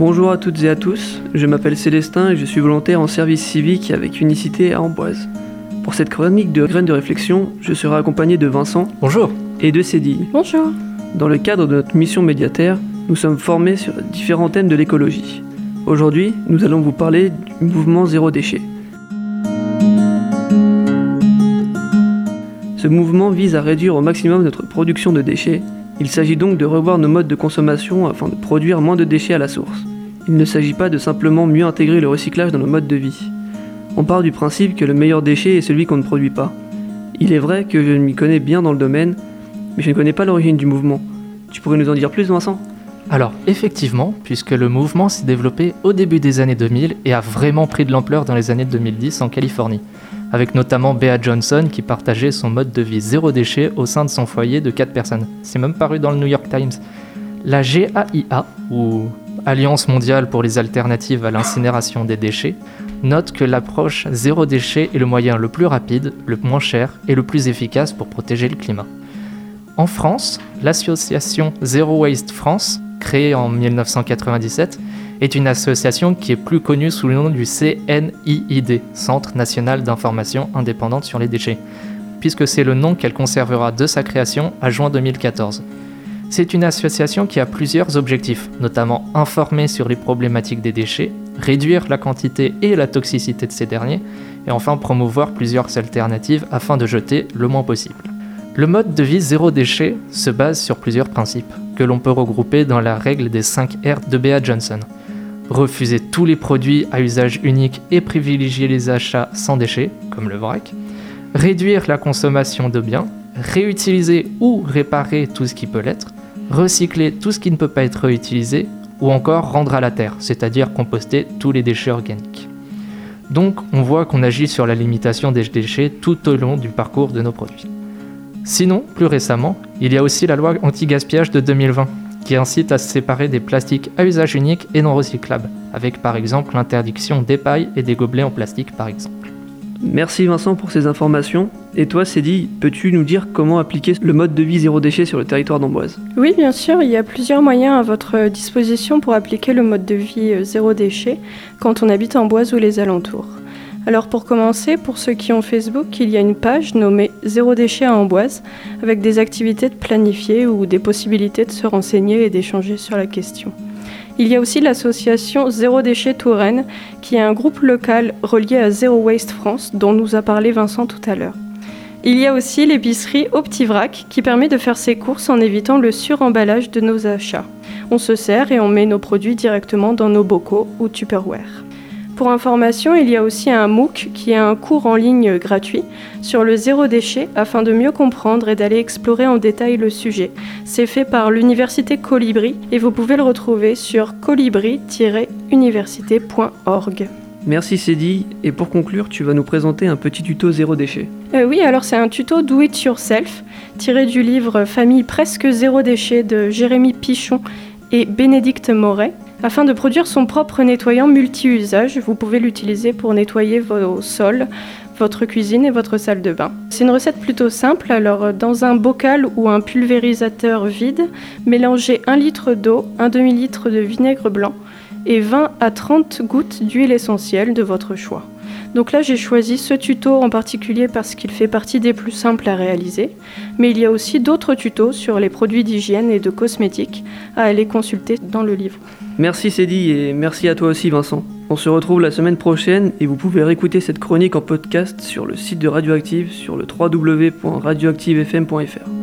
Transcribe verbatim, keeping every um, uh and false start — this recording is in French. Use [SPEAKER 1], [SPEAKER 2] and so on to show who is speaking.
[SPEAKER 1] Bonjour à toutes et à tous, je m'appelle Célestin et je suis volontaire en service civique avec Unicité à Amboise. Pour cette chronique de Graines de réflexion, je serai accompagné de Vincent.
[SPEAKER 2] Bonjour.
[SPEAKER 1] Et de Cédille.
[SPEAKER 3] Bonjour.
[SPEAKER 1] Dans le cadre de notre mission Médiaterre, nous sommes formés sur différents thèmes de l'écologie. Aujourd'hui, nous allons vous parler du mouvement Zéro Déchet. Ce mouvement vise à réduire au maximum notre production de déchets. Il s'agit donc de revoir nos modes de consommation afin de produire moins de déchets à la source. Il ne s'agit pas de simplement mieux intégrer le recyclage dans nos modes de vie. On part du principe que le meilleur déchet est celui qu'on ne produit pas. Il est vrai que je m'y connais bien dans le domaine, mais je ne connais pas l'origine du mouvement. Tu pourrais nous en dire plus, Vincent ?
[SPEAKER 2] Alors, effectivement, puisque le mouvement s'est développé au début des années deux mille et a vraiment pris de l'ampleur dans les années deux mille dix en Californie, avec notamment Bea Johnson qui partageait son mode de vie zéro déchet au sein de son foyer de quatre personnes. C'est même paru dans le New York Times. La G A I A, ou Alliance mondiale pour les alternatives à l'incinération des déchets, note que l'approche zéro déchet est le moyen le plus rapide, le moins cher et le plus efficace pour protéger le climat. En France, l'association Zero Waste France, créée en dix-neuf cent quatre-vingt-dix-sept, est une association qui est plus connue sous le nom du C N I I D, Centre National d'Information Indépendante sur les déchets, puisque c'est le nom qu'elle conservera de sa création à juin deux mille quatorze. C'est une association qui a plusieurs objectifs, notamment informer sur les problématiques des déchets, réduire la quantité et la toxicité de ces derniers, et enfin promouvoir plusieurs alternatives afin de jeter le moins possible. Le mode de vie zéro déchet se base sur plusieurs principes, que l'on peut regrouper dans la règle des cinq R de Bea Johnson. Refuser tous les produits à usage unique et privilégier les achats sans déchets, comme le vrac. Réduire la consommation de biens. Réutiliser ou réparer tout ce qui peut l'être. Recycler tout ce qui ne peut pas être réutilisé. Ou encore rendre à la terre, c'est-à-dire composter tous les déchets organiques. Donc, on voit qu'on agit sur la limitation des déchets tout au long du parcours de nos produits. Sinon, plus récemment, il y a aussi la loi anti-gaspillage de deux mille vingt, qui incite à se séparer des plastiques à usage unique et non recyclables, avec par exemple l'interdiction des pailles et des gobelets en plastique par exemple.
[SPEAKER 1] Merci Vincent pour ces informations. Et toi Cédille, peux-tu nous dire comment appliquer le mode de vie zéro déchet sur le territoire d'Amboise ?
[SPEAKER 3] Oui, bien sûr, il y a plusieurs moyens à votre disposition pour appliquer le mode de vie zéro déchet quand on habite Amboise ou les alentours. Alors pour commencer, pour ceux qui ont Facebook, il y a une page nommée Zéro déchet à Amboise avec des activités de planifier ou des possibilités de se renseigner et d'échanger sur la question. Il y a aussi l'association Zéro déchet Touraine qui est un groupe local relié à Zero Waste France dont nous a parlé Vincent tout à l'heure. Il y a aussi l'épicerie Au Petit Vrac qui permet de faire ses courses en évitant le suremballage de nos achats. On se sert et on met nos produits directement dans nos bocaux ou Tupperware. Pour information, il y a aussi un MOOC qui est un cours en ligne gratuit sur le zéro déchet afin de mieux comprendre et d'aller explorer en détail le sujet. C'est fait par l'Université Colibri et vous pouvez le retrouver sur colibri tiret université point org.
[SPEAKER 1] Merci Cédille, et pour conclure, tu vas nous présenter un petit tuto zéro déchet.
[SPEAKER 3] Euh, oui, alors c'est un tuto Do It Yourself, tiré du livre Famille presque zéro déchet de Jérémy Pichon et Bénédicte Moret. Afin de produire son propre nettoyant multi-usage, vous pouvez l'utiliser pour nettoyer vos sols, votre cuisine et votre salle de bain. C'est une recette plutôt simple, alors dans un bocal ou un pulvérisateur vide, mélangez un litre d'eau, un demi-litre de vinaigre blanc et vingt à trente gouttes d'huile essentielle de votre choix. Donc là, j'ai choisi ce tuto en particulier parce qu'il fait partie des plus simples à réaliser, mais il y a aussi d'autres tutos sur les produits d'hygiène et de cosmétiques à aller consulter dans le livre.
[SPEAKER 1] Merci Cédille et merci à toi aussi Vincent. On se retrouve la semaine prochaine et vous pouvez réécouter cette chronique en podcast sur le site de Radioactive sur le w w w point radioactive f m point f r.